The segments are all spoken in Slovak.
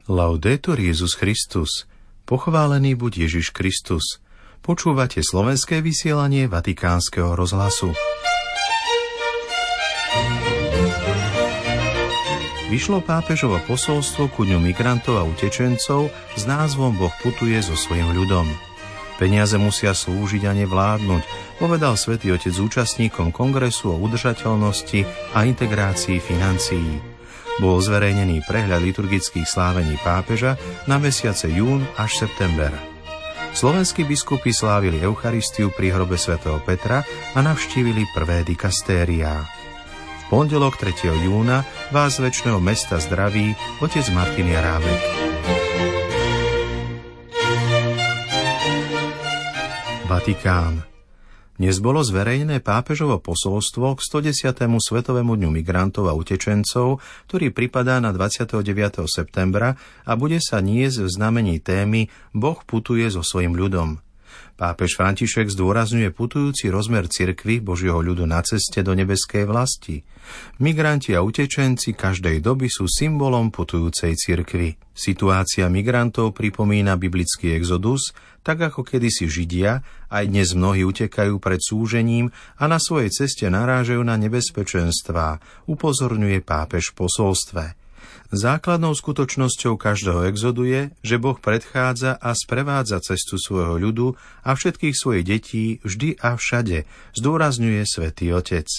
Laudetur Jesus Christus. Pochválený buď Ježiš Kristus. Počúvate slovenské vysielanie Vatikánskeho rozhlasu. Vyšlo pápežovo posolstvo ku dňu migrantov a utečencov s názvom Boh putuje so svojím ľudom. Peniaze musia slúžiť a nevládnuť, povedal Svätý Otec účastníkom kongresu o udržateľnosti a integrácii financií. Bol zverejnený prehľad liturgických slávení pápeža na mesiace jún až september. Slovenskí biskupy slávili Eucharistiu pri hrobe svätého Petra a navštívili prvé dikastériá. V pondelok 3. júna vás z večného mesta zdraví otec Martin Jarávek. Vatikán. Dnes bolo zverejnené pápežovo posolstvo k 110. Svetovému dňu migrantov a utečencov, ktorý pripadá na 29. septembra a bude sa niesť v znamení témy Boh putuje so svojím ľudom. Pápež František zdôrazňuje putujúci rozmer cirkvi Božieho ľudu na ceste do nebeskej vlasti. Migranti a utečenci každej doby sú symbolom putujúcej cirkvi. Situácia migrantov pripomína biblický exodus, tak ako kedysi Židia, aj dnes mnohí utekajú pred súžením a na svojej ceste narážajú na nebezpečenstvá, upozorňuje pápež v posolstve. Základnou skutočnosťou každého exodu je, že Boh predchádza a sprevádza cestu svojho ľudu a všetkých svojich detí vždy a všade, zdôrazňuje Svätý Otec.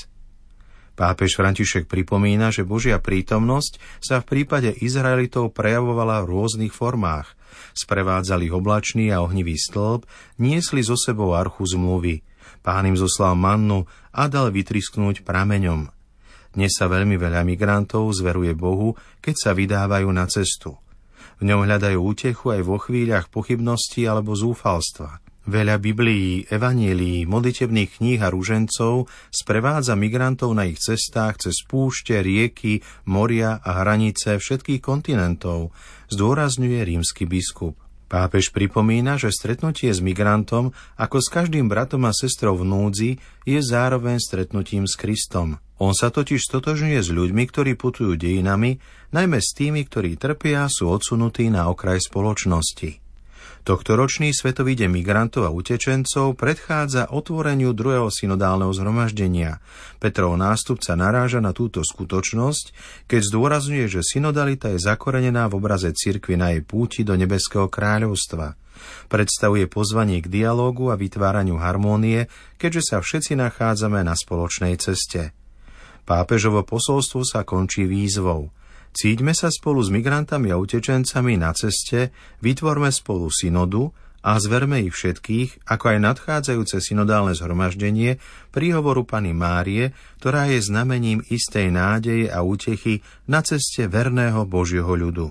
Pápež František pripomína, že Božia prítomnosť sa v prípade Izraelitov prejavovala v rôznych formách. Sprevádzali ich oblačný a ohnivý stĺp, niesli so sebou archu zmluvy. Pán im zoslal mannu a dal vytrisknúť prameňom. Dnes sa veľmi veľa migrantov zveruje Bohu, keď sa vydávajú na cestu. V ňom hľadajú útechu aj vo chvíľach pochybností alebo zúfalstva. Veľa Biblií, evanjelií, modlitebných kníh a ružencov sprevádza migrantov na ich cestách cez púšte, rieky, moria a hranice všetkých kontinentov, zdôrazňuje rímsky biskup. Pápež pripomína, že stretnutie s migrantom ako s každým bratom a sestrou v núdzi je zároveň stretnutím s Kristom. On sa totiž stotožňuje s ľuďmi, ktorí putujú dejinami, najmä s tými, ktorí trpia a sú odsunutí na okraj spoločnosti. Tohtoročný Svetový deň migrantov a utečencov predchádza otvoreniu druhého synodálneho zhromaždenia. Petrov nástupca naráža na túto skutočnosť, keď zdôrazňuje, že synodalita je zakorenená v obraze cirkvi na jej púti do nebeského kráľovstva. Predstavuje pozvanie k dialógu a vytváraniu harmónie, keďže sa všetci nachádzame na spoločnej ceste. Pápežovo posolstvo sa končí výzvou. Cíťme sa spolu s migrantami a utečencami na ceste, vytvorme spolu synodu a zverme ich všetkých, ako aj nadchádzajúce synodálne zhromaždenie príhovoru Panny Márie, ktorá je znamením istej nádeje a útechy na ceste verného Božieho ľudu.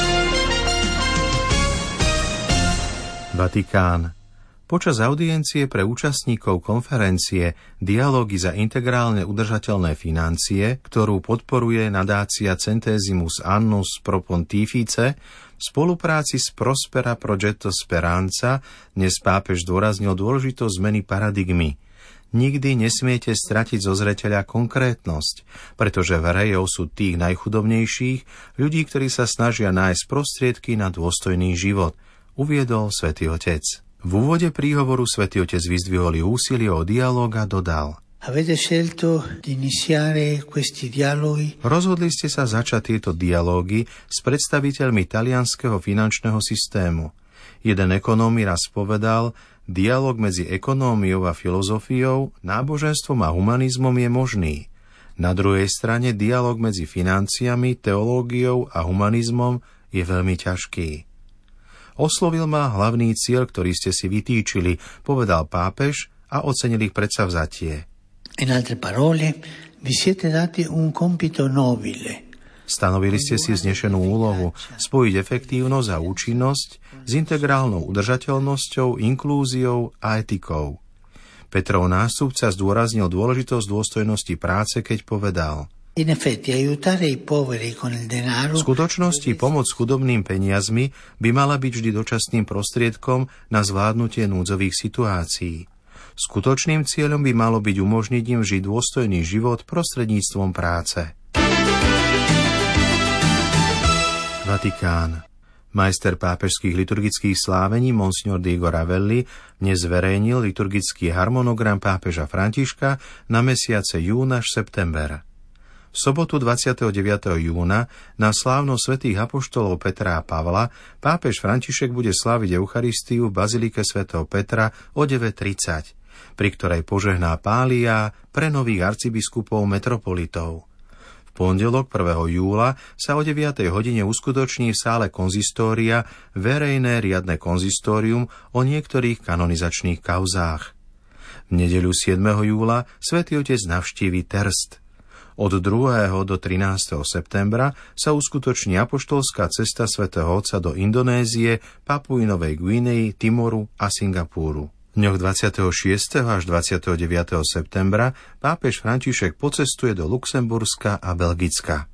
Vatikán. Počas audiencie pre účastníkov konferencie Dialógy za integrálne udržateľné financie, ktorú podporuje nadácia Centesimus Annus Pro Pontifice, v spolupráci s Prospera Progetto Speranza dnes pápež zdôraznil dôležitosť zmeny paradigmy. Nikdy nesmiete stratiť zo zreteľa konkrétnosť, pretože verej je osud tých najchudobnejších, ľudí, ktorí sa snažia nájsť prostriedky na dôstojný život, uviedol Svätý Otec. V úvode príhovoru Svätý Otec vyzdvihol úsilie o dialóg a dodal: Rozhodli ste sa začať tieto dialógy s predstaviteľmi talianskeho finančného systému. Jeden ekonóm mi raz povedal, dialóg medzi ekonómiou a filozofiou, náboženstvom a humanizmom je možný. Na druhej strane dialóg medzi financiami, teológiou a humanizmom je veľmi ťažký. Oslovil ma hlavný cieľ, ktorý ste si vytýčili, povedal pápež a ocenil ich predsavzatie. In altre parole, vi siete dati un compito nobile. Stanovili ste si vznešenú úlohu spojiť efektívnosť a účinnosť s integrálnou udržateľnosťou, inklúziou a etikou. Petrov nástupca zdôraznil dôležitosť dôstojnosti práce, keď povedal: V skutočnosti pomoc chudobným peniazmi by mala byť vždy dočasným prostriedkom na zvládnutie núdzových situácií. Skutočným cieľom by malo byť umožniť im žiť dôstojný život prostredníctvom práce. Vatikán. Majster pápežských liturgických slávení Monsignor Diego Ravelli dnes zverejnil liturgický harmonogram pápeža Františka na mesiace jún až september. V sobotu 29. júna na slávnosť svätých apoštolov Petra a Pavla pápež František bude sláviť Eucharistiu v bazilike svätého Petra o 9:30, pri ktorej požehná pália pre nových arcibiskupov metropolitov. V pondelok 1. júla sa o 9. hodine uskutoční v sále konzistória verejné riadne konzistórium o niektorých kanonizačných kauzách. V nedeľu 7. júla svätý Otec navštívi Terst. Od 2. do 13. septembra sa uskutoční apoštolská cesta svätého Otca do Indonézie, Papui Novej Guinei, Timoru a Singapúru. V dňoch 26. až 29. septembra pápež František pocestuje do Luxemburska a Belgicka.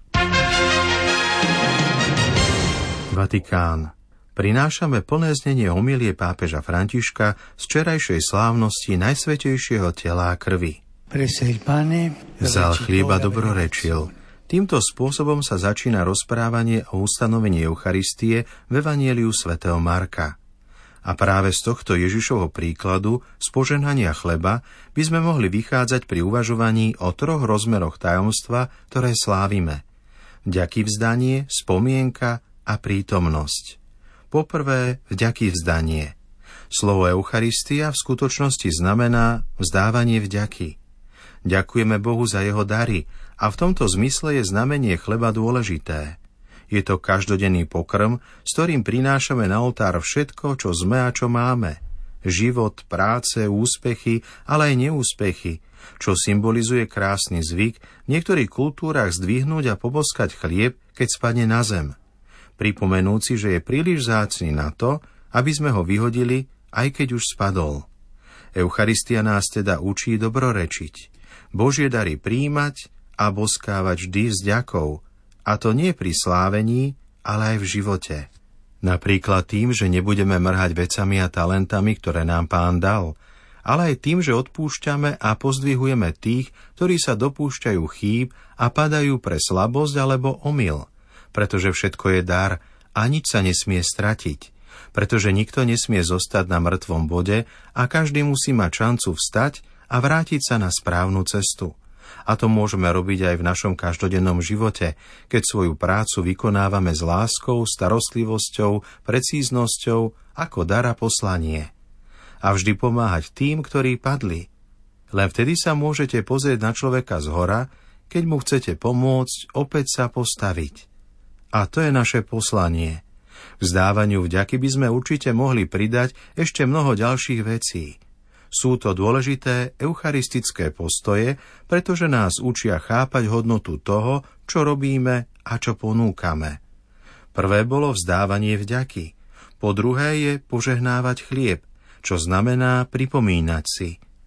Vatikán. Prinášame plné znenie homilie pápeža Františka z včerajšej slávnosti Najsvätejšieho tela a krvi. Vzal chlieb a dobrorečil. Týmto spôsobom sa začína rozprávanie o ustanovení Eucharistie v Evanjeliu svätého Marka. A práve z tohto Ježišovho príkladu, z požehnania chleba, by sme mohli vychádzať pri uvažovaní o 3 rozmeroch tajomstva, ktoré slávime. Vďakyvzdanie, spomienka a prítomnosť. Poprvé, vďakyvzdanie. Slovo Eucharistia v skutočnosti znamená vzdávanie vďaky. Ďakujeme Bohu za jeho dary a v tomto zmysle je znamenie chleba dôležité. Je to každodenný pokrm, s ktorým prinášame na oltár všetko, čo sme a čo máme. Život, práce, úspechy, ale aj neúspechy, čo symbolizuje krásny zvyk v niektorých kultúrach zdvihnúť a poboskať chlieb, keď spadne na zem. Pripomenúci, že je príliš vzácny na to, aby sme ho vyhodili, aj keď už spadol. Eucharistia nás teda učí dobrorečiť. Božie dary prijímať a boskávať vždy vďakou, a to nie pri slávení, ale aj v živote. Napríklad tým, že nebudeme mrhať vecami a talentami, ktoré nám Pán dal, ale aj tým, že odpúšťame a pozdvihujeme tých, ktorí sa dopúšťajú chýb a padajú pre slabosť alebo omyl, pretože všetko je dar a nič sa nesmie stratiť, pretože nikto nesmie zostať na mŕtvom bode a každý musí mať šancu vstať a vrátiť sa na správnu cestu. A to môžeme robiť aj v našom každodennom živote, keď svoju prácu vykonávame s láskou, starostlivosťou, precíznosťou ako dar a poslanie. A vždy pomáhať tým, ktorí padli. Len vtedy sa môžete pozrieť na človeka zhora, keď mu chcete pomôcť opäť sa postaviť. A to je naše poslanie. Vzdávaniu vďaky by sme určite mohli pridať ešte mnoho ďalších vecí. Sú to dôležité eucharistické postoje, pretože nás učia chápať hodnotu toho, čo robíme a čo ponúkame. Prvé bolo vzdávanie vďaky. Po druhé je požehnávať chlieb, čo znamená pripomínať si.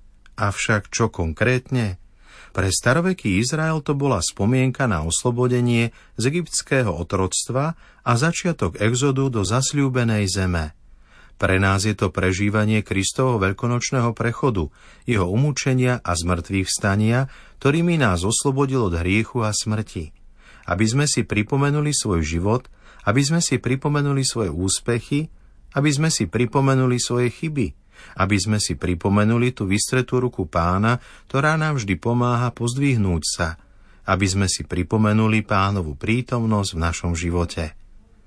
Avšak čo konkrétne? Pre staroveký Izrael to bola spomienka na oslobodenie z egyptského otroctva a začiatok exodu do zasľúbenej zeme. Pre nás je to prežívanie Kristovho veľkonočného prechodu, jeho umúčenia a zmrtvých vstania, ktorými nás oslobodil od hriechu a smrti. Aby sme si pripomenuli svoj život, aby sme si pripomenuli svoje úspechy, aby sme si pripomenuli svoje chyby, aby sme si pripomenuli tú vystretú ruku Pána, ktorá nám vždy pomáha pozdvihnúť sa, aby sme si pripomenuli Pánovu prítomnosť v našom živote.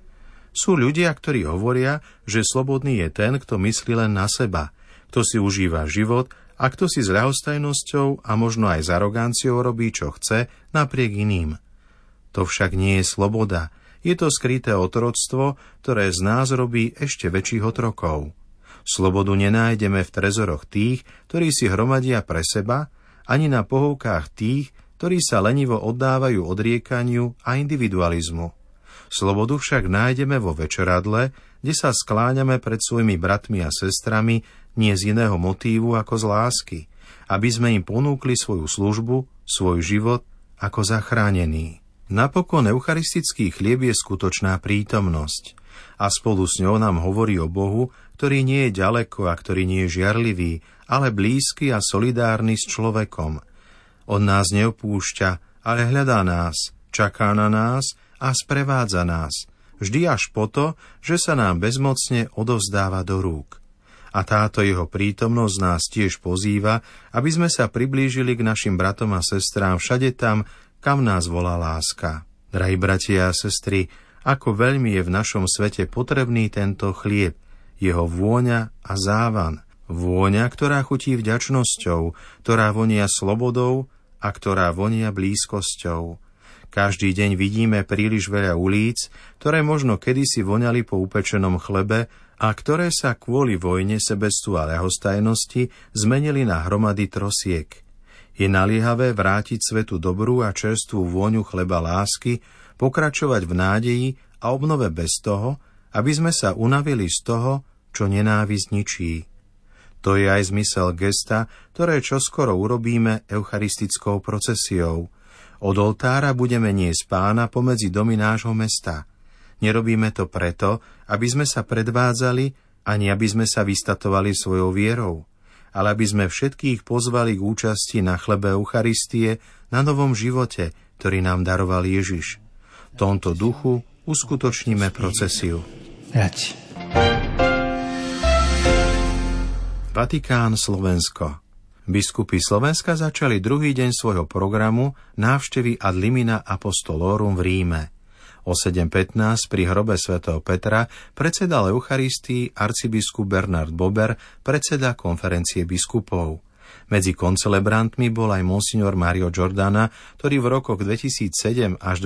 Sú ľudia, ktorí hovoria, že slobodný je ten, kto myslí len na seba, kto si užíva život a kto si s ľahostajnosťou a možno aj s aroganciou robí, čo chce, napriek iným. To však nie je sloboda, je to skryté otroctvo, ktoré z nás robí ešte väčších otrokov. Slobodu nenájdeme v trezoroch tých, ktorí si hromadia pre seba, ani na pohovkách tých, ktorí sa lenivo oddávajú odriekaniu a individualizmu. Slobodu však nájdeme vo večeradle, kde sa skláňame pred svojimi bratmi a sestrami nie z iného motívu ako z lásky, aby sme im ponúkli svoju službu, svoj život ako zachránený. Napokon eucharistický chlieb je skutočná prítomnosť a spolu s ňou nám hovorí o Bohu, ktorý nie je ďaleko a ktorý nie je žiarlivý, ale blízky a solidárny s človekom. On nás neopúšťa, ale hľadá nás, čaká na nás a sprevádza nás, vždy až po to, že sa nám bezmocne odovzdáva do rúk. A táto jeho prítomnosť nás tiež pozýva, aby sme sa priblížili k našim bratom a sestrám všade tam, kam nás volá láska. Drahí bratia a sestry, ako veľmi je v našom svete potrebný tento chlieb, jeho vôňa a závan. Vôňa, ktorá chutí vďačnosťou, ktorá vonia slobodou a ktorá vonia blízkosťou. Každý deň vidíme príliš veľa ulic, ktoré možno kedysi voňali po upečenom chlebe a ktoré sa kvôli vojne, sebectvu a ľahostajnosti zmenili na hromady trosiek. Je naliehavé vrátiť svetu dobrú a čerstvú vôňu chleba lásky, pokračovať v nádeji a obnove bez toho, aby sme sa unavili z toho, čo nenávisť ničí. To je aj zmysel gesta, ktoré čoskoro urobíme eucharistickou procesiou. Od oltára budeme niesť Pána pomedzi domy nášho mesta. Nerobíme to preto, aby sme sa predvádzali, ani aby sme sa vystatovali svojou vierou, ale aby sme všetkých pozvali k účasti na chlebe Eucharistie, na novom živote, ktorý nám daroval Ježiš. V tomto duchu uskutočníme procesiu. Vatikán, Slovensko. Biskupy Slovenska začali druhý deň svojho programu návštevy ad limina apostolorum v Ríme. O 7:15 pri hrobe svätého Petra predsedal Eucharistii arcibiskup Bernard Bober, predseda konferencie biskupov. Medzi koncelebrantmi bol aj monsignor Mario Giordana, ktorý v rokoch 2007 až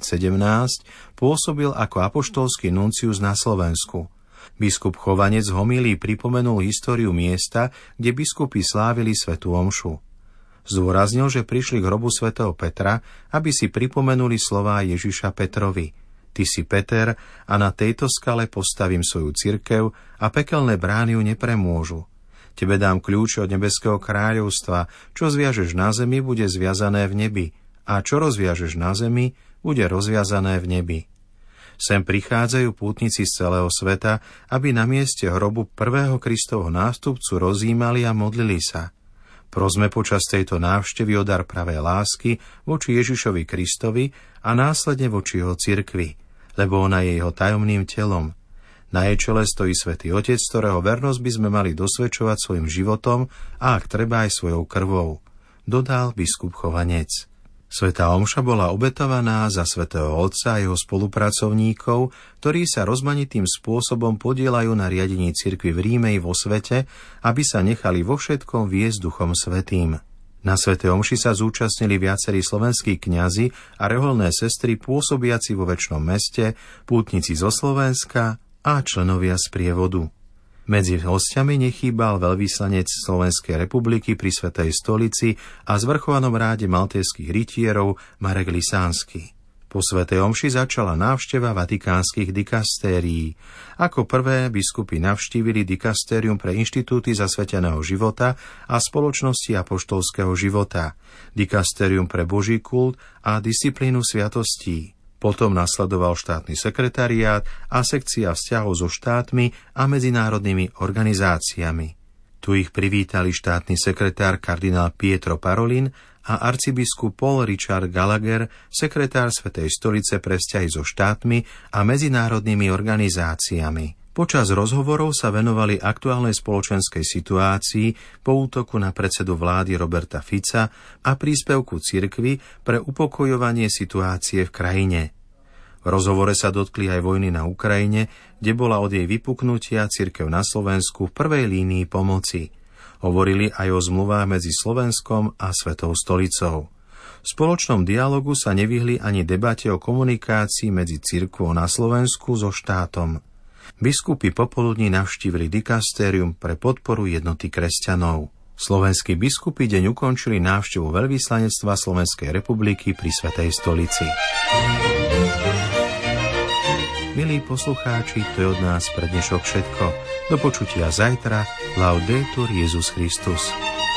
2017 pôsobil ako apoštolský nuncius na Slovensku. Biskup Chovanec v homílii pripomenul históriu miesta, kde biskupy slávili svätú omšu. Zdôraznil, že prišli k hrobu svätého Petra, aby si pripomenuli slová Ježiša Petrovi. Ty si Peter a na tejto skale postavím svoju cirkev a pekelné brány ju nepremôžu. Tebe dám kľúče od nebeského kráľovstva, čo zviažeš na zemi, bude zviazané v nebi, a čo rozviažeš na zemi, bude rozviazané v nebi. Sem prichádzajú pútnici z celého sveta, aby na mieste hrobu prvého Kristovho nástupcu rozjímali a modlili sa. Prosme počas tejto návštevy o dar pravej lásky voči Ježišovi Kristovi a následne voči jeho cirkvi, lebo ona je jeho tajomným telom. Na jej čele stojí Svätý Otec, ktorého vernosť by sme mali dosvedčovať svojim životom a ak treba aj svojou krvou, dodal biskup Chovanec. Svätá omša bola obetovaná za Svätého Otca a jeho spolupracovníkov, ktorí sa rozmanitým spôsobom podieľajú na riadení cirkvi v Ríme i vo svete, aby sa nechali vo všetkom viesť Duchom Svätým. Na svätej omši sa zúčastnili viacerí slovenskí kňazi a reholné sestry pôsobiaci vo Večnom meste, pútnici zo Slovenska a členovia sprievodu. Medzi hostiami nechýbal veľvyslanec Slovenskej republiky pri Svätej stolici a zvrchovanom ráde maltéskych rytierov Marek Lisánsky. Po svätej omši začala návšteva vatikánskych dikastérií. Ako prvé biskupy navštívili dikastérium pre inštitúty zasveteného života a spoločnosti apoštolského života, dikastérium pre Boží kult a disciplínu sviatostí. Potom nasledoval štátny sekretariát a sekcia vzťahov so štátmi a medzinárodnými organizáciami. Tu ich privítali štátny sekretár kardinál Pietro Parolin a arcibiskup Paul Richard Gallagher, sekretár Svätej stolice pre vzťahy so štátmi a medzinárodnými organizáciami. Počas rozhovorov sa venovali aktuálnej spoločenskej situácii po útoku na predsedu vlády Roberta Fica a príspevku cirkvi pre upokojovanie situácie v krajine. V rozhovore sa dotkli aj vojny na Ukrajine, kde bola od jej vypuknutia cirkev na Slovensku v prvej línii pomoci. Hovorili aj o zmluvách medzi Slovenskom a Svätou stolicou. V spoločnom dialogu sa nevyhli ani debate o komunikácii medzi cirkvou na Slovensku so štátom. Biskupy popoludní navštívili dikastérium pre podporu jednoty kresťanov. Slovenskí biskupy deň ukončili návštevu veľvyslanectva Slovenskej republiky pri Svätej stolici. Milí poslucháči, to je od nás pre dnešok všetko. Do počutia zajtra. Laudetur Jesus Christus.